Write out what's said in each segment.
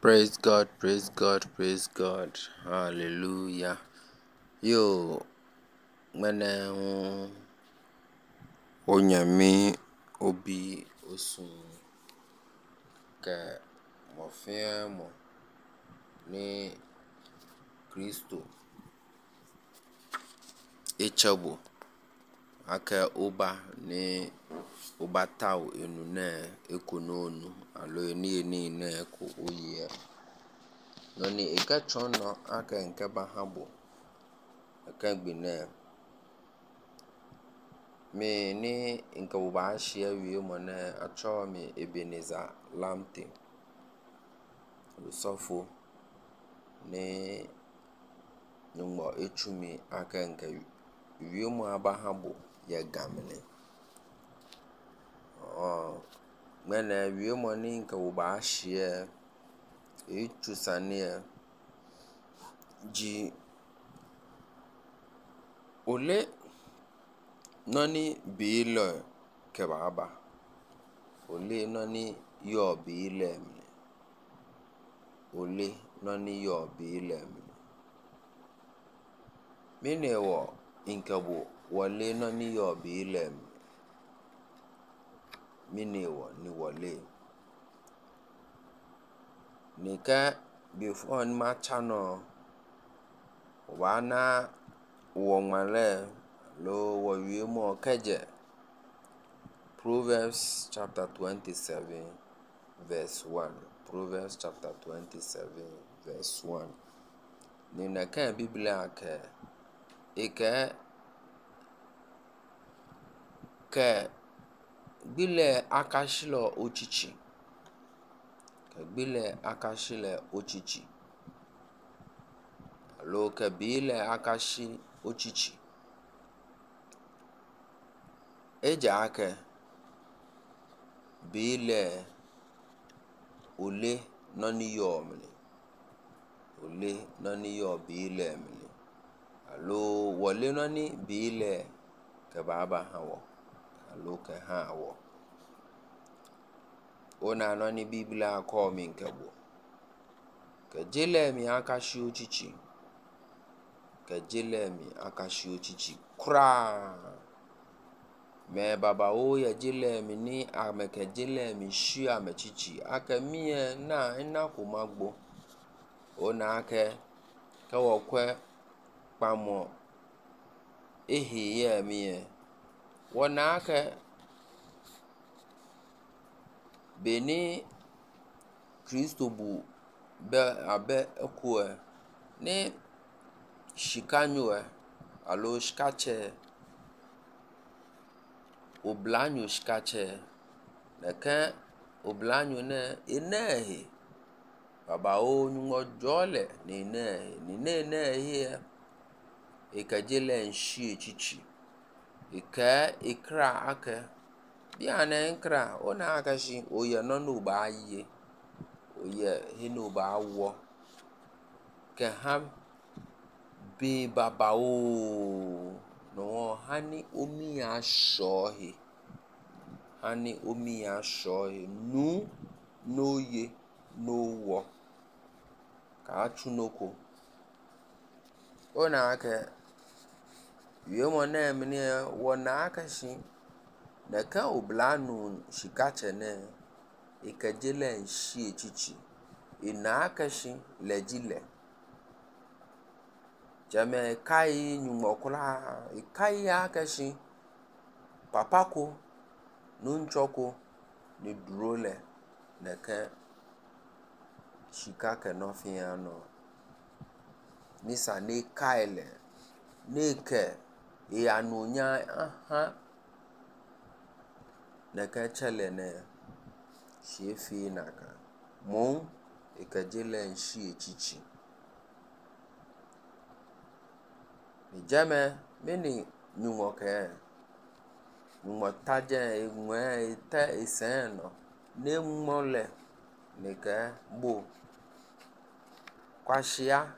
Praise God, praise God, praise God. Hallelujah. Yo, mene onyame obi osun ke mofia mo ni Kristo echabo aka oba ni oba tau enu na ekononu alo ni na eko oye no ni ekachono aka nke bahabo aka gbine me ni nke oba ahia wie mo na acho me Ebenezer Lamte usofo ni nyumo echumi aka nke wie mo abahabo ya gamne mena wie mo ni nke oba ahia echusane ji ole noni bilo kebaba ole noni yo bile ole noni yo bile mine wo inkabo wole noni yo bile mine wo ni wole nika before ma chano wana wo male lo wo wie mo keje Proverbs chapter 27 verse 1. Proverbs chapter 27 verse 1. Nina kan Biblia ke bile akashilo ochichi. Ke bile akashile ochichi. Lo ke bile akashi ochichi. Eja ake bile ole noni yomni ole noni yo bile mni alo wole noni bile ke baba hawo alo ke hawo ona noni biblia ko min kebo ke jele mi akashi ochichi ke jele mi akashi ochichi kra me baba o ya jele mi ni ameke jele mi shi amechichi aka mie na ina kumagbo ona ake ke wokwe pamo ehi ye mie wona ake beni Kristo bu be abe ekue ni shikanyo alo shikache oblanyo shikache neke oblanyo ne enehi baba o nyumo jole ni enehi ekajele nshi echichi ikra ake biane nkra ona akashi oye no ba ye oye hinu ba wo ke ham be baba o no hani omi ashohi hani omi ashohi nu noye no wo ka chunoko ona ake wiemo na mni wona akashi na ka oblanu shikache ne ikajele nshi echichi ina akashi lejile jame kai nyumokula kai akashi papako nunchoko ni drole na ka shikake no fiano nisa ne kaile neke anunya aha na ka chele ne shefi naka mon ikajele nshi echichi jame mini nyumoke nyumotaje enwe ite iseno ne mole nika bo kwashia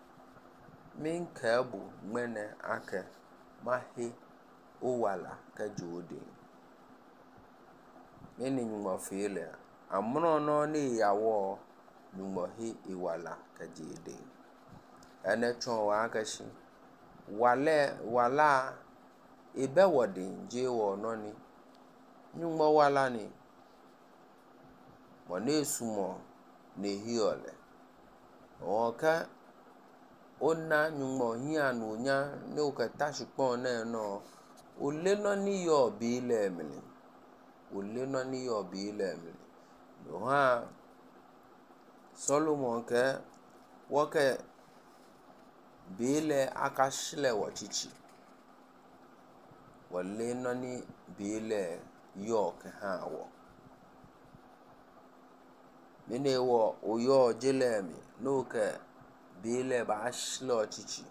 minke bu mene ake mahi owala ka jode mini nyumofile amro no ni yawo nyumo he iwala kajede ene chon wa kashi wala ebe wodi je wo no ni nyumo wala ni mo ne sumo ne hiole oka ona nyumo hia no nya ne o ka tashipon na no o le no ni yo bi le emili no ha Solomon ke woke bile akashle wachichi wale no ni bile yo ke ha wo mine wo oyo jelemi no ke bile ba ashle wachichi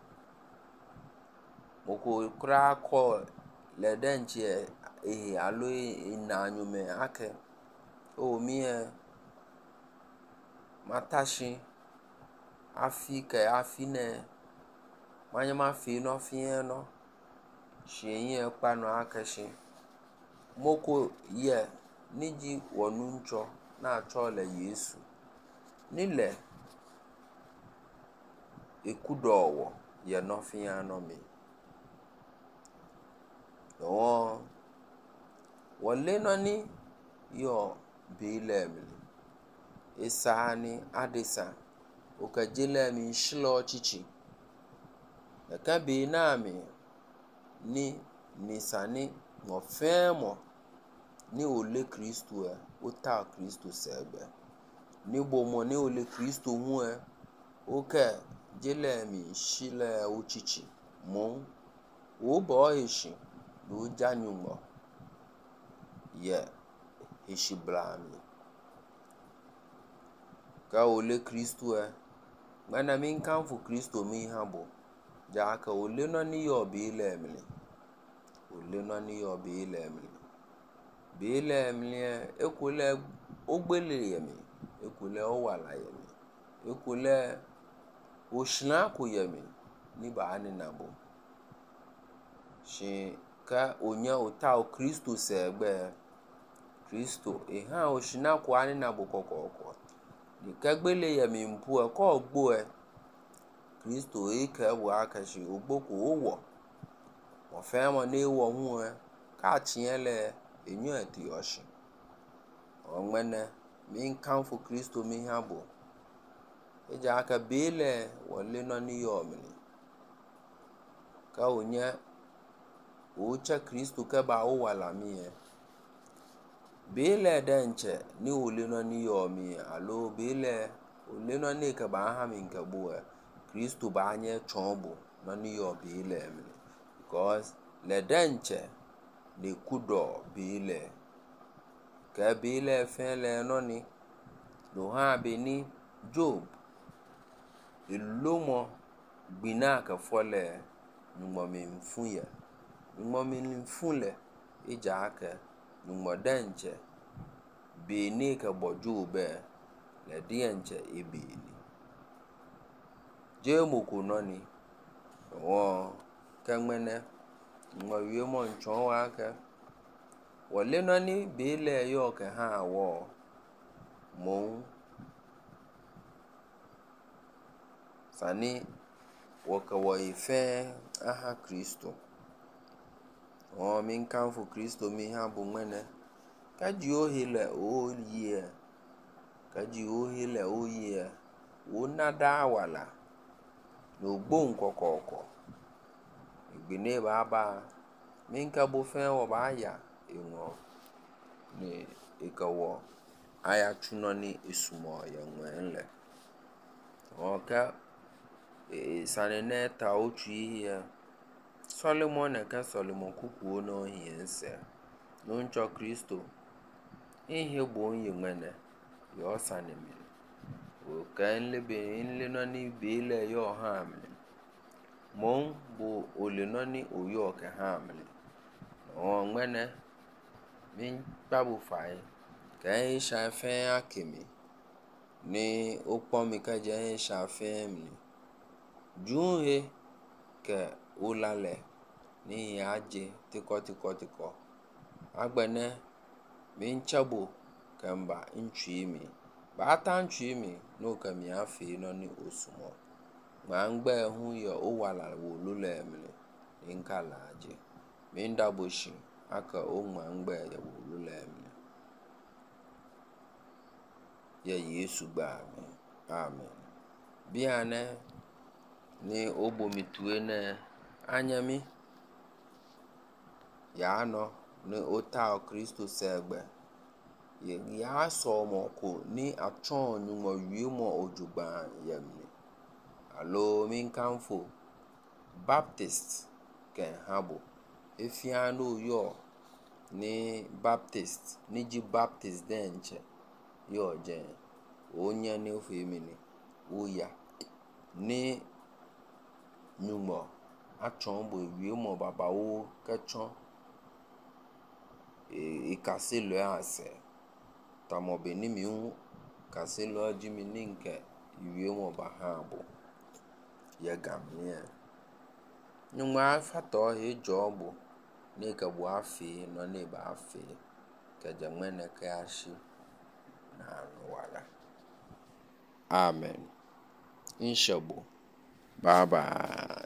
moko kra ko le denche alo inanyume ake o mie matashi afine manyama fi no shiye pa no akashi moko ye niji wonuncho na chole Yesu nile ekudowo ye no fian no mi o wole no ni yo bile mi isani adisa okajele mi shlo chichi ka be na mi ni nisani mo femo ni ole Kristo ota Kristo sebe ni bomo ni ole Kristo hu oke jele mi shile ochichi mo wo bo hishi do janyumo ye hishi blami ka ole Kristo mana min kan fu Kristo mi habo ja ka ole no ni yo bile emili ekule ogbele yemi ekule owala yemi ekule oshina ko yemi ni ba ani nabo shi ka onya ota o Kristo segbe Kristo ha oshina ko ani nabo kokoko ni kagbele yemi mpu ko ogbo Kristo ke wa akashi ogboko owo mo fe mo ne wo hu ka chiele enyu eti oshi onwene min kan fu Kristo mi habo eja aka bele wole no ni yo mi ka onye ocha Kristo ke ba o wala mi bele denche ni ole no ni yo mi alo bele ole no ni ke ba ha mi nke bo Kristo ba anye chombo no ni yo bele mi because le denche ne kudo bele ke bele fele no ni no ha be ni Job ilomo gbina ka fole numo mi mfunle ija aka numo denche be ni ka bojo be le denche ebeli je moko no ni wo kamene mo wie mo nchon wa aka wole no ni bele yo ke ha wo mo sani woka wo ife aha Kristo o min kan fu Kristo mi ha bu mene kaji ohile oye wo nada wala no gbon kokoko igbine baba min ka bo fe wo ba ya enwo ni ikawo aya chuno ni isumo ya nwenle oka sanene ta ochu ihe Solomon ka Solomon kukuo no hiense no ncho Kristo ihe gbo onye nwene yo sanemi o kan nle no ni bele yo ha mi mon bo ole no ni oyo ke ha mi o nwene min babu fai kan shafe akimi ni opo mi ka je shafe mi juhe ke ulale ni aje tiko agbene min chabo kamba nchimi Ba tantwe mi no ka mi afi no ne osumo. Ngba hu ye o wala wo lule mi inka laje. Minda boshi aka o ngba ye wo lule mi. Ye Yesu gba mi. Amen. Biane ni obo mi tuwe ne anyami ya no ni ota Kristo segbe. Ya so mo ko ni atron nyumo wiemo ojugban yemni. Alo min kanfo Baptist ken habo. Efiano yo ni Baptist ni ji Baptist denche yo jen. Onya ni ofemini oya ni nyumo atron bo wiemo babawo ketron ikasilo ase tamo beni mi kasilo jimi ninke wiemo bahabo ye gamnie nyuma fato he jobo ne ka bo afi no ne ba afi ka jamene ka ashi na wala. Amen. Inshabo. Bye bye.